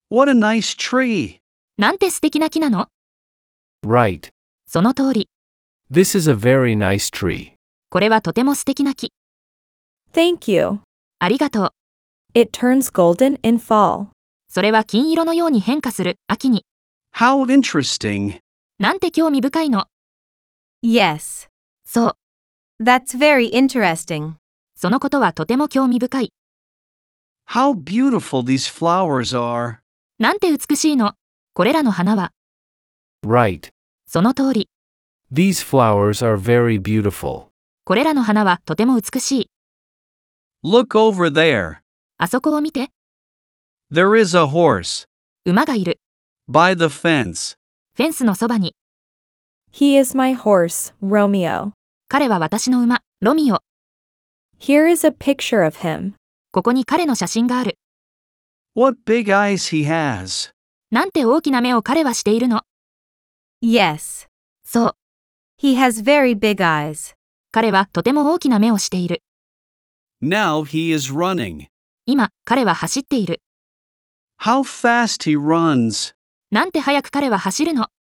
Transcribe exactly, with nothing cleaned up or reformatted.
What a nice tree. なんて素敵な木なの？ Right. その通り。 This is a very nice tree. これはとても素敵な木。 Thank you. ありがとう。 It turns golden in fall. それは金色のように変化する秋に。 How interesting. なんて興味深いの。 Yes. そう。 That's very interesting. そのことはとても興味深い。 How beautiful these flowers are. なんて美しいの。これらの花は。 Right. その通り。 These flowers are very beautiful. これらの花はとても美しい。 Look over there. あそこを見て。 There is a horse. 馬がいる。 By the fence. フェンスのそばに。 He is my horse, Romeo. 彼は私の馬、ロミオ。 Here is a picture of him. ここに彼の写真がある。 What big eyes he has. なんて大きな目を彼はしているの。 Yes. そう。 He has very big eyes. 彼はとても大きな目をしている。 Now he is running. 今、彼は走っている。 How fast he runs. なんて早く彼は走るの。